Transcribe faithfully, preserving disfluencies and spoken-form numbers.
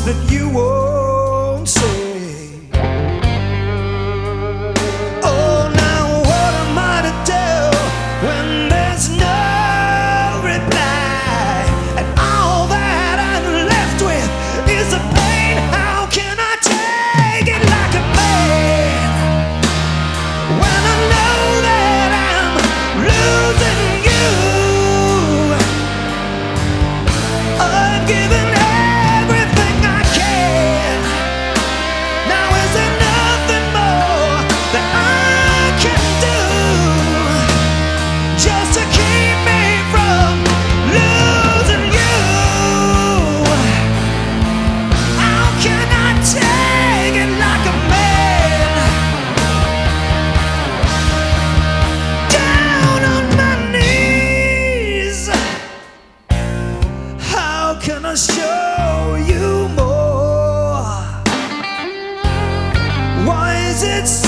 that you won't say. Oh, now what am I to do when there's no reply, and all that I'm left with is a pain? How can I take it like a man when I know that I'm losing you? I've given everything I can. Now is there nothing more that I can do just to keep me from losing you? How can I take it like a man? Down on my knees. How can I show you more? Why is it so